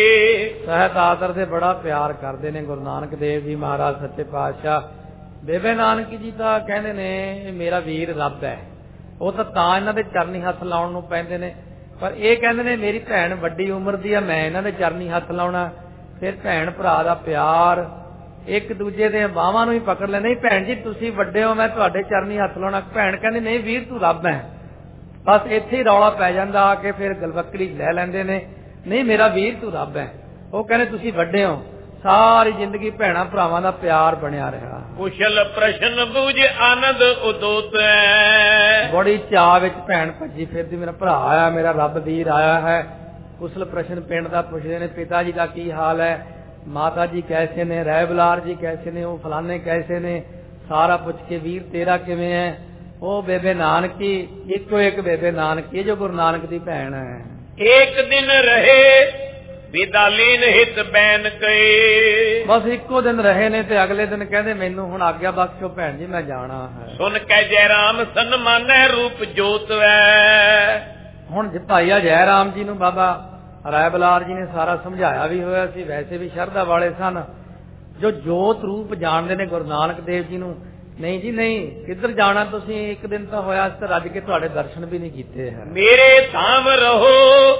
ਸਹਿਤ ਆਦਰ ਦੇ ਬੜਾ ਪਿਆਰ ਕਰਦੇ ਨੇ ਗੁਰੂ ਨਾਨਕ ਦੇਵ ਜੀ ਮਹਾਰਾਜ ਸੱਚੇ ਪਾਤਸ਼ਾਹ। ਬੇਬੇ ਨਾਨਕੀ ਜੀ ਤਾਂ ਕਹਿੰਦੇ ਨੇ ਇਹ ਮੇਰਾ ਵੀਰ ਰੱਬ ਹੈ। ਉਹ ਤਾਂ ਇਹਨਾਂ ਦੇ ਚਰਨੀ ਹੱਥ ਲਾਉਣ ਨੂੰ ਪੈਂਦੇ ਨੇ, ਪਰ ਇਹ ਕਹਿੰਦੇ ਨੇ ਮੇਰੀ ਭੈਣ ਵੱਡੀ ਉਮਰ ਦੀ ਆ, ਮੈਂ ਇਹਨਾਂ ਦੇ ਚਰਨੀ ਹੱਥ ਲਾਉਣਾ। ਫਿਰ ਭੈਣ ਭਰਾ ਦਾ ਪਿਆਰ, ਇੱਕ ਦੂਜੇ ਦੇ ਬਾਹਾਂ ਨੂੰ ਹੀ ਪਕੜ ਲੈ, ਨਹੀਂ ਭੈਣ ਜੀ ਤੁਸੀਂ ਵੱਡੇ ਹੋ, ਮੈਂ ਤੁਹਾਡੇ ਚਰਨੀ ਹੱਥ ਲਾਉਣਾ। ਭੈਣ ਕਹਿੰਦੀ ਨਹੀਂ ਵੀਰ ਤੂੰ ਰੱਬ ਹੈ। ਬਸ ਇੱਥੇ ਹੀ ਰੌਲਾ ਪੈ ਜਾਂਦਾ ਆ ਕੇ, ਫਿਰ ਗਲਵੱਕੜੀ ਲੈ ਲੈਂਦੇ ਨੇ, ਨਹੀਂ ਮੇਰਾ ਵੀਰ ਤੂੰ ਰੱਬ ਹੈ। ਉਹ ਕਹਿੰਦੇ ਤੁਸੀਂ ਵੱਡੇ ਹੋ। ਸਾਰੀ ਜ਼ਿੰਦਗੀ ਭੈਣਾਂ ਭਰਾਵਾਂ ਦਾ ਪਿਆਰ ਬਣਿਆ ਰਿਹਾ। ਕੁਸ਼ਲ ਪ੍ਰਸ਼ਨ ਬੂਝ ਆਨੰਦ ਉਦੋਤ ਹੈ। ਬੜੀ ਚਾਅ ਵਿੱਚ ਭੈਣ ਭੱਜੀ ਫਿਰਦੀ, ਮੇਰਾ ਭਰਾ ਆਇਆ, ਮੇਰਾ ਰੱਬ ਵੀਰ ਆਇਆ ਹੈ। ਕੁਸ਼ਲ ਪ੍ਰਸ਼ਨ ਪਿੰਡ ਦਾ ਪੁੱਛਦੇ ਨੇ, ਪਿਤਾ ਜੀ ਦਾ ਕੀ ਹਾਲ ਹੈ, ਮਾਤਾ ਜੀ ਕੈਸੇ ਨੇ, ਰਾਏ ਬੁਲਾਰ ਜੀ ਕੈਸੇ ਨੇ, ਉਹ ਫਲਾਣੇ ਕੈਸੇ ਨੇ, ਸਾਰਾ ਪੁੱਛ ਕੇ ਵੀਰ ਤੇਰਾ ਕਿਵੇਂ ਹੈ। ਉਹ ਬੇਬੇ ਨਾਨਕੀ, ਇੱਕੋ ਇੱਕ ਬੇਬੇ ਨਾਨਕੀ ਜੋ ਗੁਰੂ ਨਾਨਕ ਦੀ ਭੈਣ ਹੈ। ਇੱਕ ਦਿਨ ਰਹੇ ਵਿਦਾ ਲੈਨ ਹਿਤ ਬੈਨ ਕਏ। ਬਸ ਇੱਕੋ ਦਿਨ ਰਹੇ ਨੇ ਤੇ ਅਗਲੇ ਦਿਨ ਕਹਿੰਦੇ ਮੈਨੂੰ ਹੁਣ ਆਗਿਆ ਬਖਸ਼ੋ ਭੈਣ ਜੀ ਮੈਂ ਜਾਣਾ ਹੈ। ਸੁਣ ਕੇ ਜੈ ਰਾਮ ਸਨਮਾਨੈ ਰੂਪ ਜੋਤ ਵੈ। ਹੁਣ ਭਾਈਆ ਜੈ ਰਾਮ ਜੀ ਨੂੰ ਬਾਬਾ ਰਾਏ ਬਲਾਰ ਜੀ ਨੇ ਸਾਰਾ ਸਮਝਾਇਆ ਵੀ ਹੋਇਆ ਸੀ, ਵੈਸੇ ਵੀ ਸ਼ਰਧਾ ਵਾਲੇ ਸਨ, ਜੋ ਜੋਤ ਰੂਪ ਜਾਣਦੇ ਨੇ ਗੁਰੂ ਨਾਨਕ ਦੇਵ ਜੀ ਨੂੰ। ਨਹੀਂ ਜੀ ਨਹੀਂ, ਕਿੱਧਰ ਜਾਣਾ ਤੁਸੀਂ, ਇੱਕ ਦਿਨ ਤਾਂ ਹੋਇਆ ਤਾਂ ਰੱਜ ਕੇ ਤੁਹਾਡੇ ਦਰਸ਼ਨ ਵੀ ਨਹੀਂ ਕੀਤੇ ਹੈ। ਮੇਰੇ ਧਾਮ ਰਹੋ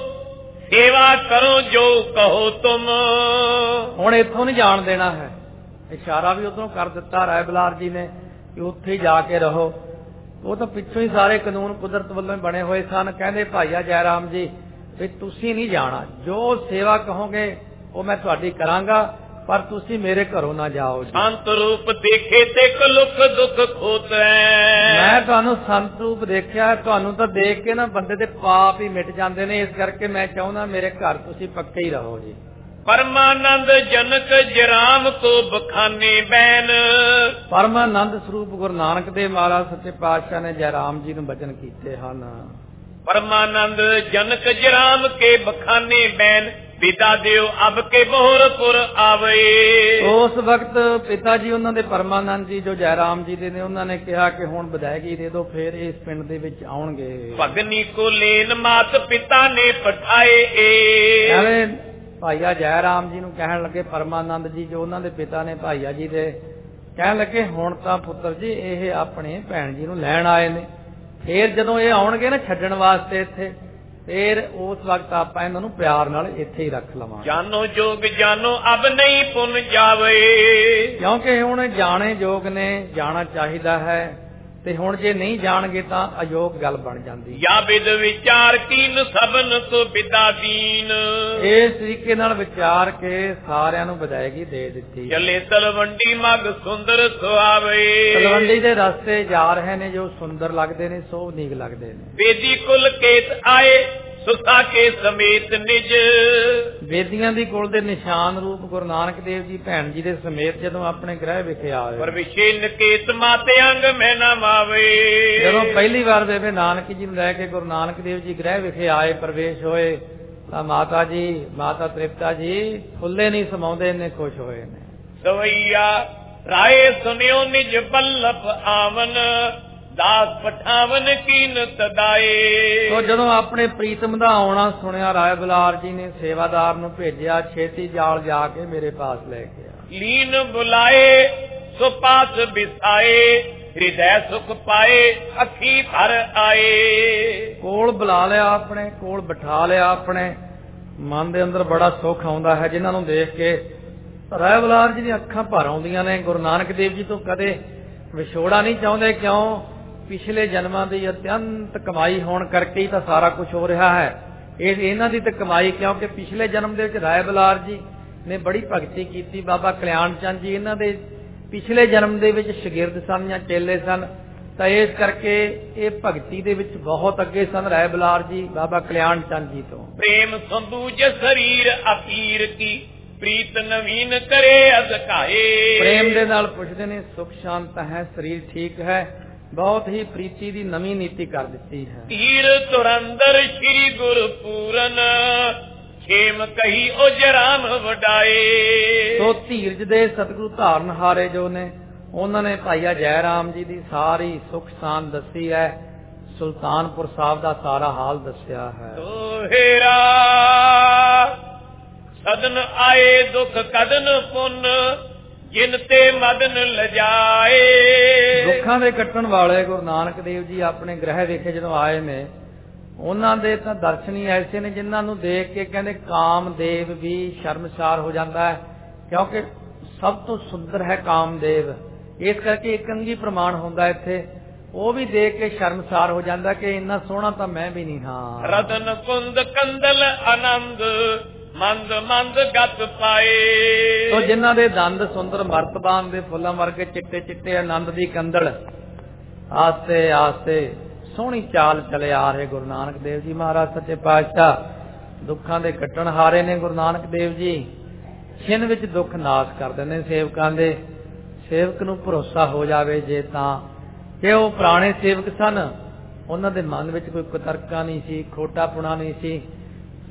ਸੇਵਾ ਕਰੋ ਜੋ ਕਹੋ ਤੁਮ। ਹੁਣ ਇੱਥੋਂ ਨਹੀਂ ਜਾਣ ਦੇਣਾ ਹੈ, ਇਸ਼ਾਰਾ ਵੀ ਉਧਰੋਂ ਕਰ ਦਿੱਤਾ ਰਾਏ ਬਲਾਰ ਜੀ ਨੇ ਕਿ ਉੱਥੇ ਹੀ ਜਾ ਕੇ ਰਹੋ। ਉਹ ਤਾਂ ਪਿੱਛੋਂ ਹੀ ਸਾਰੇ ਕਾਨੂੰਨ ਕੁਦਰਤ ਵੱਲੋਂ ਬਣੇ ਹੋਏ ਸਨ। ਕਹਿੰਦੇ ਭਾਈਆ ਜੈ ਰਾਮ ਜੀ ਵੀ ਤੁਸੀਂ ਨਹੀਂ ਜਾਣਾ, ਜੋ ਸੇਵਾ ਕਹੋਗੇ ਉਹ ਮੈਂ ਤੁਹਾਡੀ ਕਰਾਂਗਾ, ਪਰ ਤੁਸੀਂ ਮੇਰੇ ਘਰੋਂ ਨਾ ਜਾਓ। ਸੰਤ ਰੂਪ ਦੇਖੇ ਤੇ ਕਲੁਖ ਦੁੱਖ ਖੋਤੈ। ਮੈਂ ਤੁਹਾਨੂੰ ਸੰਤ ਰੂਪ ਦੇਖਿਆ, ਤੁਹਾਨੂੰ ਤਾਂ ਦੇਖ ਕੇ ਨਾ ਬੰਦੇ ਦੇ ਪਾਪ ਹੀ ਮਿਟ ਜਾਂਦੇ ਨੇ, ਇਸ ਕਰਕੇ ਮੈਂ ਚਾਹੁੰਦਾ ਮੇਰੇ ਘਰ ਤੁਸੀਂ ਪੱਕੇ ਹੀ ਰਹੋ ਜੀ। ਪਰਮਾਨੰਦ ਜਨਕ ਜਰਾਮ ਕੋ ਬਖਾਨੇ ਬੈਨ। ਪਰਮਾਨੰਦ ਸਰੂਪ ਗੁਰੂ ਨਾਨਕ ਦੇਵ ਮਹਾਰਾਜ ਸੱਚੇ ਪਾਤਸ਼ਾਹ ਨੇ ਜੈ ਰਾਮ ਜੀ ਨੂੰ ਬਚਨ ਕੀਤੇ ਹਨ। ਪਰਮਾਨੰਦ ਜਨਕ ਜਰਾਮ ਕੇ ਬਖਾਨੇ ਬੈਨ। ਪਿਤਾ ਦਿਓ ਅਬ ਕੇ ਬੋਹਰਪੁਰ ਆਵੇ। ਉਸ ਵਕਤ ਪਿਤਾ ਜੀ ਉਹਨਾਂ ਦੇ ਪਰਮਾਨੰਦ ਜੀ ਜੋ ਜੈ ਰਾਮ ਜੀ ਦੇ ਨੇ, ਉਹਨਾਂ ਨੇ ਕਿਹਾ ਕਿ ਹੁਣ ਵਿਦਾਇਗੀ ਦੇ ਦਿਓ, ਫੇਰ ਇਸ ਪਿੰਡ ਦੇ ਵਿੱਚ ਆਉਣਗੇ। ਭਗਨੀ ਕੋ ਲੈਨ ਮਾਤ ਪਿਤਾ ਨੇ ਪਠਾਏ। ਐਵੇਂ ਭਾਈਆ ਜੈ ਰਾਮ ਜੀ ਨੂੰ ਕਹਿਣ ਲੱਗੇ ਪਰਮਾਨੰਦ ਜੀ ਜੋ ਉਹਨਾਂ ਦੇ ਪਿਤਾ ਨੇ ਭਾਈਆ ਜੀ ਦੇ, ਕਹਿਣ ਲੱਗੇ ਹੁਣ ਤਾਂ ਪੁੱਤਰ ਜੀ ਇਹ ਆਪਣੇ ਭੈਣ ਜੀ ਨੂੰ ਲੈਣ ਆਏ ਨੇ, ਫੇਰ ਜਦੋਂ ਇਹ ਆਉਣਗੇ ਨਾ ਛੱਡਣ ਵਾਸਤੇ ਇੱਥੇ, ਫੇਰ ਉਸ ਵਕਤ ਆਪਾਂ ਇਹਨਾਂ ਨੂੰ ਪਿਆਰ ਨਾਲ ਇੱਥੇ ਹੀ ਰੱਖ ਲਵਾਂਗੇ। ਜਾਨੋ ਜੋਗ ਜਾਨੋ ਅਬ ਨਹੀਂ ਪੁੰਨ ਜਾਵੇ। ਕਿਉਂਕਿ ਹੁਣ ਜਾਣੇ ਯੋਗ ਨੇ, ਜਾਣਾ ਚਾਹੀਦਾ ਹੈ, ਤੇ ਹੁਣ ਜੇ ਨਹੀਂ ਜਾਣਗੇ ਤਾਂ ਅਯੋਗ ਗੱਲ ਬਣ ਜਾਂਦੀ। ਜਾਂ ਵਿਦ ਵਿਚਾਰ ਕੀਨ ਸਭਨ ਕੋ ਬਿਦਾ ਦੀਨ। ਇਸ ਤਰੀਕੇ ਨਾਲ ਵਿਚਾਰ ਕੇ ਸਾਰਿਆਂ ਨੂੰ ਵਿਦਾਇਗੀ ਦੇ ਦਿੱਤੀ। ਚੱਲੇ ਤਲਵੰਡੀ ਮਗ ਸੁੰਦਰ ਸੁਹਾਵੇ। ਤਲਵੰਡੀ ਦੇ ਰਸਤੇ ਜਾ ਰਹੇ ਨੇ ਜੋ ਸੁੰਦਰ ਲੱਗਦੇ ਨੇ, ਸੋਹਣੀਕ ਲੱਗਦੇ ਨੇ। ਬੇਦੀ ਕੁਲ ਕੇਤ ਆਏ ਸੁਸਾ ਕੇ ਸਮੇਤ ਨਿਜ। ਵੇਦੀਆਂ ਦੀ ਕੁਲ ਦੇ ਨਿਸ਼ਾਨ ਰੂਪ ਗੁਰੂ ਨਾਨਕ ਦੇਵ ਜੀ ਭੈਣ ਜੀ ਦੇ ਸਮੇਤ ਜਦੋਂ ਆਪਣੇ ਗ੍ਰਹਿ ਵਿਖੇ ਆਏ। ਪਰ ਵਿਸ਼ੇ ਨਕੇਤ ਮਾਤੇ ਅੰਗ ਮੈਂ ਨਾ ਮਾਵੇ। ਜਦੋਂ ਪਹਿਲੀ ਵਾਰ ਬੇਬੇ ਨਾਨਕ ਜੀ ਨੂੰ ਲੈ ਕੇ ਗੁਰੂ ਨਾਨਕ ਦੇਵ ਜੀ ਗ੍ਰਹਿ ਵਿਖੇ ਆਏ, ਪ੍ਰਵੇਸ਼ ਹੋਏ, ਤਾਂ ਮਾਤਾ ਜੀ, ਮਾਤਾ ਤ੍ਰਿਪਤਾ ਜੀ ਫੁੱਲੇ ਨਹੀਂ ਸਮਾਉਂਦੇ, ਇੰਨੇ ਖੁਸ਼ ਹੋਏ ਨੇ। ਸਵਈਆ ਰਾਏ ਸੁਨਿਓ ਨਿਜ ਬੱਲਪ ਆਵਨ। ਦਾਸ ਪਠਾਵਨ ਕੀਨ ਤਦਾਏ। ਤੋ ਜਦੋਂ ਆਪਣੇ ਪ੍ਰੀਤਮ ਦਾ ਆਉਣਾ ਸੁਣਿਆ, ਰਾਏ ਬਲਾਰ ਜੀ ਨੇ ਸੇਵਾਦਾਰ ਨੂੰ ਭੇਜਿਆ, ਛੇਤੀ ਜਾਲ ਜਾ ਕੇ ਮੇਰੇ ਪਾਸ ਲੈ ਕੇ ਆ। ਲੀਨ ਬੁਲਾਏ ਸੋ ਪਾਸ ਬਿਸਾਏ। ਹਿਰਦੈ ਸੁਖ ਪਾਏ ਅੱਖੀ ਭਰ ਆਏ। ਕੋਲ ਬੁਲਾ ਲਿਆ, ਆਪਣੇ ਕੋਲ ਬਿਠਾ ਲਿਆ, ਆਪਣੇ ਮਨ ਦੇ ਅੰਦਰ ਬੜਾ ਸੁੱਖ ਆਉਂਦਾ ਹੈ ਜਿਨ੍ਹਾਂ ਨੂੰ ਦੇਖ ਕੇ। ਰਾਏ ਬਲਾਰ ਜੀ ਦੀਆਂ ਅੱਖਾਂ ਭਰ ਆਉਂਦੀਆਂ ਨੇ। ਗੁਰੂ ਨਾਨਕ ਦੇਵ ਜੀ ਤੋਂ ਕਦੇ ਵਿਛੋੜਾ ਨਹੀਂ ਚਾਹੁੰਦੇ, ਕਿਉਂ? ਪਿਛਲੇ ਜਨਮਾਂ ਦੀ ਅਤਿਅੰਤ ਕਮਾਈ ਹੋਣ ਕਰਕੇ ਹੀ ਤਾਂ ਸਾਰਾ ਕੁਝ ਹੋ ਰਿਹਾ ਹੈ। ਇਹ ਇਹਨਾਂ ਦੀ ਤਾਂ ਕਮਾਈ, ਕਿਉਂਕਿ ਪਿਛਲੇ ਜਨਮ ਦੇ ਵਿੱਚ ਰਾਏ ਬਲਾਰ ਜੀ ਨੇ ਬੜੀ ਭਗਤੀ ਕੀਤੀ। ਬਾਬਾ ਕਲਿਆਣ ਚੰਦ ਜੀ ਇਹਨਾਂ ਦੇ ਪਿਛਲੇ ਜਨਮ ਦੇ ਵਿੱਚ ਸ਼ਾਗਿਰਦ ਸਨ ਜਾਂ ਚੇਲੇ ਸਨ, ਤਾਂ ਇਸ ਕਰਕੇ ਇਹ ਭਗਤੀ ਦੇ ਵਿੱਚ ਬਹੁਤ ਅੱਗੇ ਸਨ ਰਾਏ ਬਲਾਰ ਜੀ ਬਾਬਾ ਕਲਿਆਣ ਚੰਦ ਜੀ ਤੋਂ। ਪ੍ਰੇਮ ਸੰਬੂਜ ਸਰੀਰ ਅਪੀਰ ਕੀ ਪ੍ਰੀਤ ਨਵੀਨ ਕਰੇ ਅਜ਼ਕਾਏ। ਪ੍ਰੇਮ ਦੇ ਨਾਲ ਪੁੱਛਦੇ ਨੇ ਸੁਖ ਸ਼ਾਂਤ ਹੈ, ਸਰੀਰ ਠੀਕ ਹੈ, ਬਹੁਤ ਹੀ ਪ੍ਰੀਤੀ ਦੀ ਨਵੀਂ ਨੀਤੀ ਕਰ ਦਿੱਤੀ ਹੈ। ਧੀਰ ਤੁਰੰਦਰ ਸ਼੍ਰੀ ਗੁਰ ਪੂਰਨ। ਖੇਮ ਕਹੀ ਉਜਰਾਮ ਵਡਾਏ। ਸੋ ਧੀਰਜ ਦੇ ਸਤਿਗੁਰੂ ਧਾਰਨ ਹਾਰੇ ਜੋ ਨੇ, ਉਹਨਾਂ ਨੇ ਭਾਈਆ ਜੈ ਰਾਮ ਜੀ ਦੀ ਸਾਰੀ ਸੁਖ ਸ਼ਾਂਤ ਦੱਸੀ ਹੈ, ਸੁਲਤਾਨਪੁਰ ਸਾਹਿਬ ਦਾ ਸਾਰਾ ਹਾਲ ਦੱਸਿਆ ਹੈ। ਤੋਹੇਰਾ ਸਦਨ ਆਏ ਦੁਖ ਕਦਨ ਪੁੰਨ। ਜਿਨ ਤੇ ਮਦਨ ਲਜਾਏ। ਦੁੱਖਾਂ ਦੇ ਕੱਟਣ ਵਾਲੇ ਗੁਰੂ ਨਾਨਕ ਦੇਵ ਜੀ ਆਪਣੇ ਗ੍ਰਹਿ ਵਿਖੇ ਜਦੋਂ ਆਏ ਨੇ, ਉਹਨਾਂ ਦੇ ਤਾਂ ਦਰਸ਼ਨ ਹੀ ਐਸੇ ਨੇ ਜਿਨ੍ਹਾਂ ਨੂੰ ਦੇਖ ਕੇ ਕਹਿੰਦੇ ਕਾਮਦੇਵ ਵੀ ਸ਼ਰਮਸਾਰ ਹੋ ਜਾਂਦਾ ਹੈ, ਕਿਉਂਕਿ ਸਭ ਤੋਂ ਸੁੰਦਰ ਹੈ ਕਾਮਦੇਵ। ਇਸ ਕਰਕੇ ਇੱਕ ਅੰਗੀ ਪ੍ਰਮਾਣ ਹੁੰਦਾ ਇੱਥੇ, ਉਹ ਵੀ ਦੇਖ ਕੇ ਸ਼ਰਮਸਾਰ ਹੋ ਜਾਂਦਾ ਕਿ ਇੰਨਾ ਸੋਹਣਾ ਤਾਂ ਮੈਂ ਵੀ ਨਹੀਂ ਹਾਂ। ਰਤਨ ਕੁੰਦ ਕੰਦਲ ਆਨੰਦ ਮੰਦ ਮੰਦ ਗਤ ਪਾਏ। ਉਹ ਜਿਨ੍ਹਾਂ ਦੇ ਦੰਦ ਸੁੰਦਰ ਮਰਤਬਾਨ ਦੇ ਫੁੱਲਾਂ ਵਰਗੇ ਚਿੱਟੇ ਚਿੱਟੇ ਆਨੰਦ ਦੀ ਕੰਦਲ, ਆਸਤੇ ਆਸਤੇ ਸੋਹਣੀ ਚਾਲ ਚਲੇ ਆ ਰਹੇ ਗੁਰੂ ਨਾਨਕ ਦੇਵ ਜੀ ਮਹਾਰਾਜ ਸੱਚੇ ਪਾਤਸ਼ਾਹ। ਦੁੱਖਾਂ ਦੇ ਕੱਟਣ ਹਾਰੇ ਨੇ ਗੁਰੂ ਨਾਨਕ ਦੇਵ ਜੀ। ਛਿਨ ਵਿੱਚ ਦੁੱਖ ਨਾਸ ਕਰ ਦਿੰਦੇ ਨੇ ਸੇਵਕਾਂ ਦੇ। ਸੇਵਕ ਨੂੰ ਭਰੋਸਾ ਹੋ ਜਾਵੇ ਜੇ ਤਾਂ ਕਿ ਉਹ ਪੁਰਾਣੇ ਸੇਵਕ ਸਨ, ਉਹਨਾਂ ਦੇ ਮਨ ਵਿੱਚ ਕੋਈ ਕੁਤਰਕਾ ਨਹੀਂ ਸੀ, ਖੋਟਾਪੁਣਾ ਨਹੀਂ ਸੀ।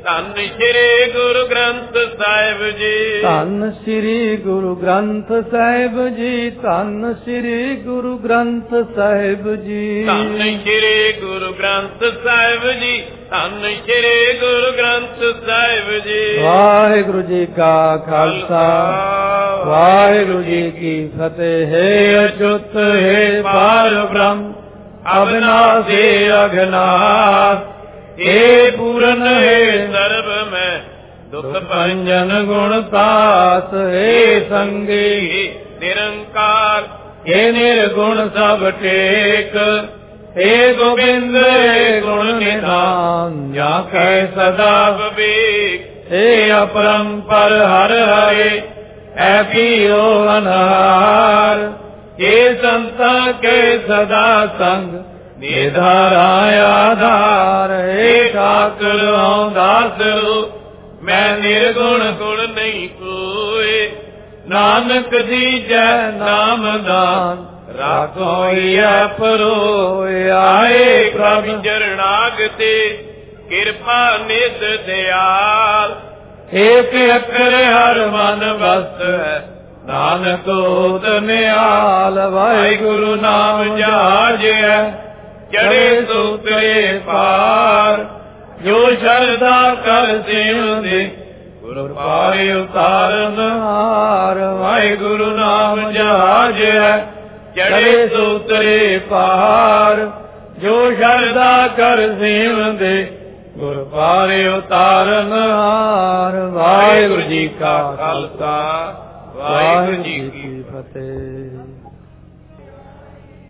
ਧੰਨ ਸ਼੍ਰੀ ਗੁਰੂ ਗ੍ਰੰਥ ਸਾਹਿਬ ਜੀ। ਧੰਨ ਸ਼੍ਰੀ ਗੁਰੂ ਗ੍ਰੰਥ ਸਾਹਿਬ ਜੀ। ਧੰਨ ਸ਼੍ਰੀ ਗੁਰੂ ਗ੍ਰੰਥ ਸਾਹਿਬ ਜੀ। ਧੰਨ ਸ਼੍ਰੀ ਗੁਰੂ ਗ੍ਰੰਥ ਸਾਹਿਬ ਜੀ। ਧੰਨ ਸ਼੍ਰੀ ਗੁਰੂ ਗ੍ਰੰਥ ਸਾਹਿਬ ਜੀ। ਵਾਹਿਗੁਰੂ ਜੀ ਕਾ ਖਾਲਸਾ ਵਾਹਿਗੁਰੂ ਜੀ ਕੀ ਫਤਿਹ। ਹੈ ਅਚੁੱਤ ਹੈ ਪਾਰ ਬ੍ਰਹਮ ਅਬਿਨਾਸ਼ੀ ਅਗਨਾਸ਼। हे पूरन हे सर्व में दुख भंजन गुण तास। हे संगी निरंकार हे निर्गुण सब टेक। हे गोविंद हे गुण निधान जा कह सदा विवेक। हे अपरंपर हर हरे ऐपियो अनहार। हे संता के सदा संग निधारा आधार। हे ठाकुर दास मैं निर्गुण गुण नहीं कोई। नानक दीजै नाम दान राखो परोए। आए प्रभु चरणागते कृपा नित दयाल। एक अक्षर हर मन वस्त है नानक होत निहाल। वाहिगुरु नाम जहाज है चढ़े सूत्रे पार। जो शरदा कर सिम दे गुरु पाए उतारन हार। वाहिगुरु नाम जहाज है चढ़े सूत्रे पार। जो शरदा कर सिम दे गुरु पाए उतारन हार। वाहिगुरु जी का खालसा वाहिगुरु जी की फतेह।